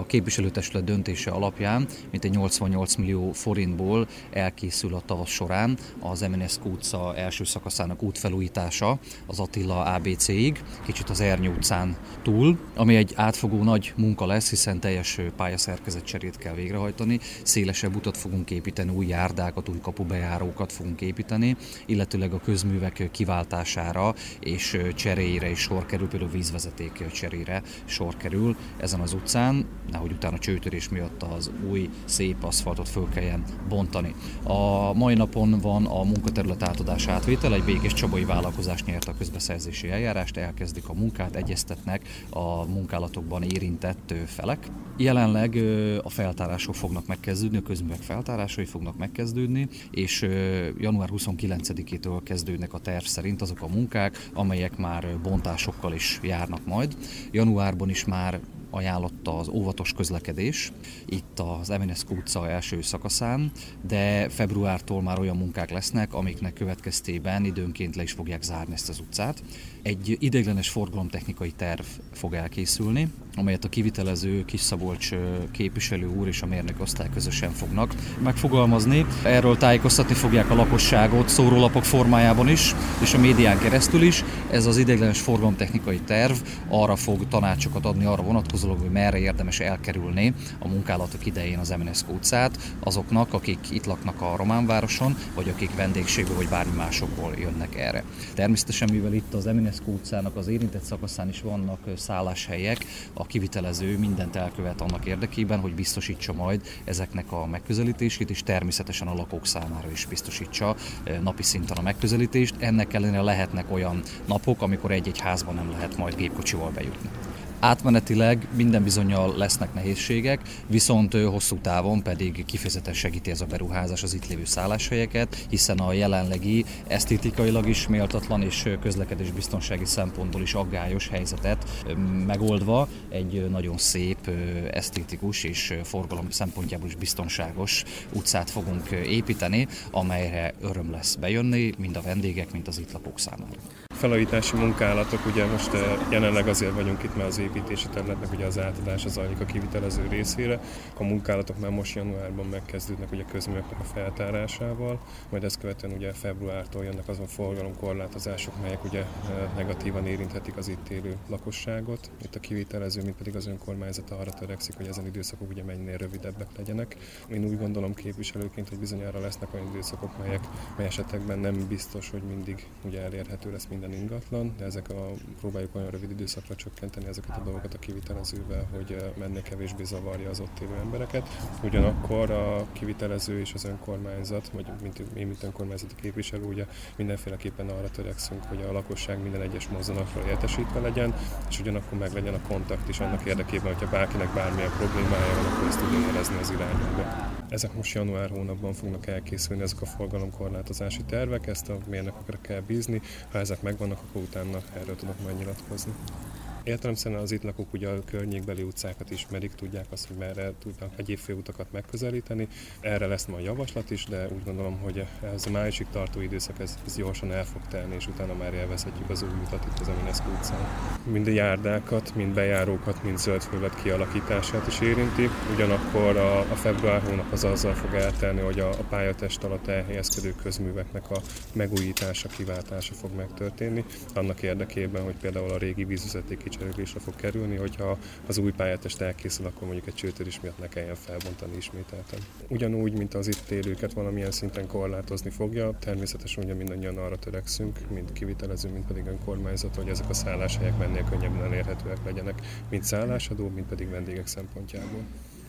A képviselőtestület döntése alapján mintegy 88 millió forintból elkészül a tavasz során az Eminescu utca első szakaszának útfelújítása az Attila ABC-ig, kicsit az Ernyő utcán túl, ami egy átfogó nagy munka lesz, hiszen teljes pályaszerkezetcserét kell végrehajtani, szélesebb utat fogunk építeni, új járdákat, új kapubejárókat fogunk építeni, illetőleg a közművek kiváltására és cseréjére is sor kerül, például vízvezeték cserére sor kerül ezen az utcán, nehogy utána csőtörés miatt az új szép aszfaltot föl kelljen bontani. A mai napon van a munkaterület átadás átvétel, egy Békés Csabai vállalkozás nyerte a közbeszerzési eljárást, elkezdik a munkát, egyeztetnek a munkálatokban érintett felek. Jelenleg a feltárások fognak megkezdődni, a közművek feltárásai fognak megkezdődni, és január 29-től kezdődnek a terv szerint azok a munkák, amelyek már bontásokkal is járnak majd. Januárban is már ajánlott az óvatos közlekedés itt az Eminescu utca első szakaszán, de februártól már olyan munkák lesznek, amiknek következtében időnként le is fogják zárni ezt az utcát. Egy ideiglenes forgalomtechnikai terv fog elkészülni, amelyet a kivitelező Kisszabolcs képviselő úr és a mérnök osztály közösen fognak megfogalmazni. Erről tájékoztatni fogják a lakosságot szórólapok formájában is, és a médián keresztül is. Ez az ideiglenes forgalomtechnikai terv arra fog tanácsokat adni, arra vonatkozólag, hogy merre érdemes elkerülni a munkálatok idején az Eminescu utcát azoknak, akik itt laknak a Románvároson, vagy akik vendégségből vagy bármi másokból jönnek erre. Természetesen, mivel itt az Eminescu utcának az érintett szakaszán is vannak szálláshelyek, a kivitelező mindent elkövet annak érdekében, hogy biztosítsa majd ezeknek a megközelítését, és természetesen a lakók számára is biztosítsa napi szinten a megközelítést. Ennek ellenére lehetnek olyan napok, amikor egy-egy házban nem lehet majd gépkocsival bejutni. Átmenetileg minden bizonnyal lesznek nehézségek, viszont hosszú távon pedig kifejezetten segíti ez a beruházás az itt lévő szálláshelyeket, hiszen a jelenlegi esztétikailag is méltatlan és közlekedésbiztonsági szempontból is aggályos helyzetet megoldva egy nagyon szép, esztétikus és forgalom szempontjából is biztonságos utcát fogunk építeni, amelyre öröm lesz bejönni, mind a vendégek, mind az itt lakók számára. Felújítási munkálatok, ugye most jelenleg azért vagyunk itt, mert az építési területnek ugye az átadása zajlik a kivitelező részére. A munkálatok már most januárban megkezdődnek ugye a közműveknek a feltárásával, majd ezt követően ugye februártól jönnek azon forgalomkorlátozások, melyek ugye negatívan érinthetik az itt élő lakosságot. Itt a kivitelező, mint pedig az önkormányzat arra törekszik, hogy ezen időszakok ugye minél rövidebbek legyenek. Én úgy gondolom képviselőként, hogy bizonyára lesznek olyan időszakok, mely esetekben nem biztos, hogy mindig ugye elérhető lesz minden ingatlan, de próbáljuk olyan rövid időszakra csökkenteni ezeket a dolgokat a kivitelezővel, hogy mennél kevésbé zavarja az ott élő embereket. Ugyanakkor a kivitelező és az önkormányzat, vagy mint önkormányzati képviselő, ugye mindenféleképpen arra törekszünk, hogy a lakosság minden egyes mozzanatról értesítve legyen, és ugyanakkor meg legyen a kontakt is annak érdekében, hogyha bárkinek bármilyen problémája van, akkor ezt tudja érezni az irányába. Ezek most január hónapban fognak elkészülni, ezek a forgalomkorlátozási tervek, ezt a mérnökökre kell bízni, ha ezek megvannak, akkor utána erről tudok majd nyilatkozni. Értelemszerűen az itt lakók ugye a környékbeli utcákat ismerik, tudják azt, hogy merre tudnak egyéb főutakat megközelíteni. Erre lesz majd javaslat is, de úgy gondolom, hogy ez a májusig tartó időszak ez gyorsan el fog telni, és utána már élvezhetjük az új utat itt az Eminescu utcán. Mind a járdákat, mind bejárókat, mind zöldfelület kialakítását is érinti. Ugyanakkor a február hónap az azzal fog eltelni, hogy a pályatest alatt elhelyezkedő közműveknek a megújítása, kiváltása fog megtörténni. Annak érdekében, hogy például a régi vízvezeték kicserélésre fog kerülni, hogyha az új pályatest elkészül, akkor mondjuk egy csőtörés miatt ne kelljen felbontani ismételten. Ugyanúgy, mint az itt élőket valamilyen szinten korlátozni fogja, természetesen ugye mindannyian arra törekszünk, mind kivitelező, mind pedig önkormányzat, hogy ezek a szálláshelyek mennél könnyebben elérhetőek legyenek, mind szállásadó, mind pedig vendégek szempontjából.